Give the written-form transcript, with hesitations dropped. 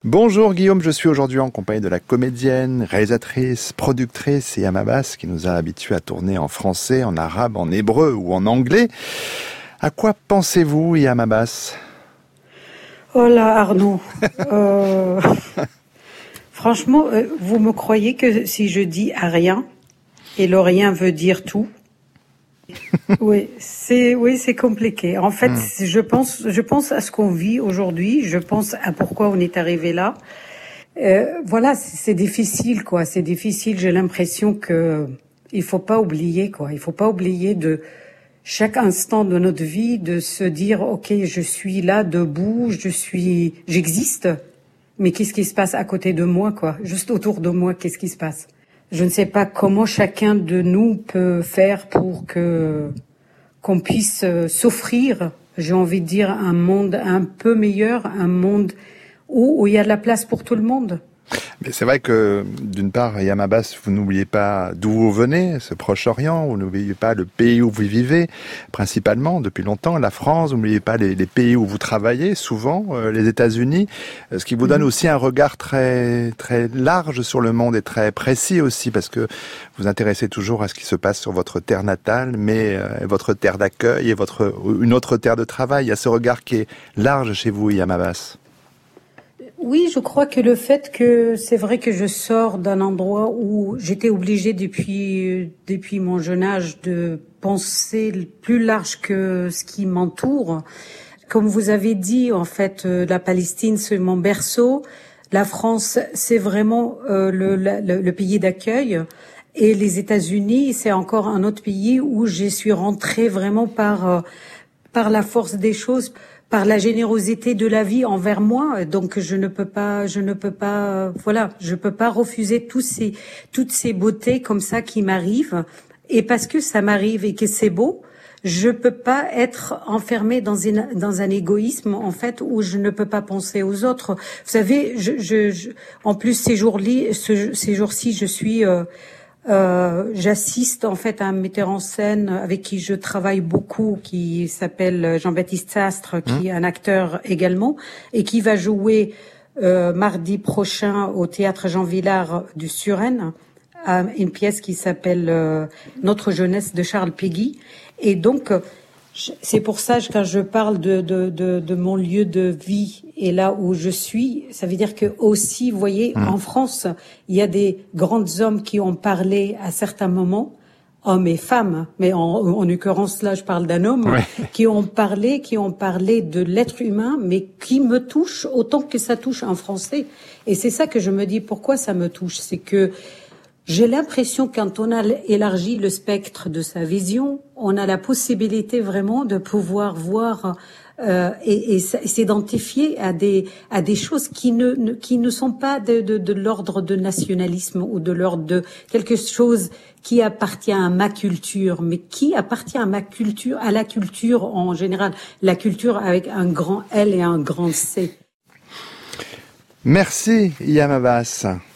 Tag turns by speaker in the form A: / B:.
A: Bonjour Guillaume, je suis aujourd'hui en compagnie de la comédienne, réalisatrice, productrice Yam Abbas qui nous a habitués à tourner en français, en arabe, en hébreu ou en anglais. À quoi pensez-vous Yam Abbas ?
B: Oh là Arnaud, franchement, vous me croyez que si je dis à rien, et le rien veut dire tout. Oui, c'est compliqué. En fait, je pense à ce qu'on vit aujourd'hui. Je pense à pourquoi on est arrivé là. Voilà, c'est difficile, quoi. C'est difficile. J'ai l'impression que il faut pas oublier, quoi. Il faut pas oublier de chaque instant de notre vie de se dire, ok, je suis là, debout, j'existe. Mais qu'est-ce qui se passe à côté de moi, quoi? Juste autour de moi, qu'est-ce qui se passe? Je ne sais pas comment chacun de nous peut faire pour qu'on puisse s'offrir, j'ai envie de dire, un monde un peu meilleur, un monde où il y a de la place pour tout le monde.
A: Mais c'est vrai que, d'une part, Yam Abbas, vous n'oubliez pas d'où vous venez, ce Proche-Orient, vous n'oubliez pas le pays où vous vivez, principalement, depuis longtemps, la France, vous n'oubliez pas les pays où vous travaillez, souvent, les États-Unis, ce qui vous donne aussi un regard très, très large sur le monde et très précis aussi, parce que vous vous intéressez toujours à ce qui se passe sur votre terre natale, mais votre terre d'accueil et une autre terre de travail. Il y a ce regard qui est large chez vous, Yam Abbas.
B: Oui, je crois que le fait que c'est vrai que je sors d'un endroit où j'étais obligée depuis mon jeune âge de penser plus large que ce qui m'entoure. Comme vous avez dit, en fait, la Palestine, c'est mon berceau. La France, c'est vraiment le pays d'accueil. Et les États-Unis, c'est encore un autre pays où je suis rentrée vraiment par la force des choses, par la générosité de la vie envers moi. Donc je ne peux pas, voilà, je peux pas refuser toutes ces beautés comme ça qui m'arrivent. Et parce que ça m'arrive et que c'est beau, je peux pas être enfermée dans un égoïsme, en fait, où je ne peux pas penser aux autres. Vous savez, en plus ces jours-ci, je suis j'assiste en fait à un metteur en scène avec qui je travaille beaucoup, qui s'appelle Jean-Baptiste Sastre, qui est un acteur également, et qui va jouer mardi prochain au théâtre Jean Vilar du Suresnes, une pièce qui s'appelle Notre jeunesse de Charles Péguy. Et donc c'est pour ça que quand je parle de mon lieu de vie et là où je suis, ça veut dire que aussi, vous voyez, en France, il y a des grands hommes qui ont parlé à certains moments, hommes et femmes, mais en l'occurrence là, je parle d'un homme, qui ont parlé de l'être humain, mais qui me touche autant que ça touche un Français. Et c'est ça que je me dis, pourquoi ça me touche, c'est que j'ai l'impression que quand on a élargi le spectre de sa vision, on a la possibilité vraiment de pouvoir voir et s'identifier à des choses qui ne sont pas de l'ordre de nationalisme ou de l'ordre de quelque chose qui appartient à ma culture, mais qui appartient à ma culture, à la culture en général, la culture avec un grand L et un grand C.
A: Merci Yam Abbas.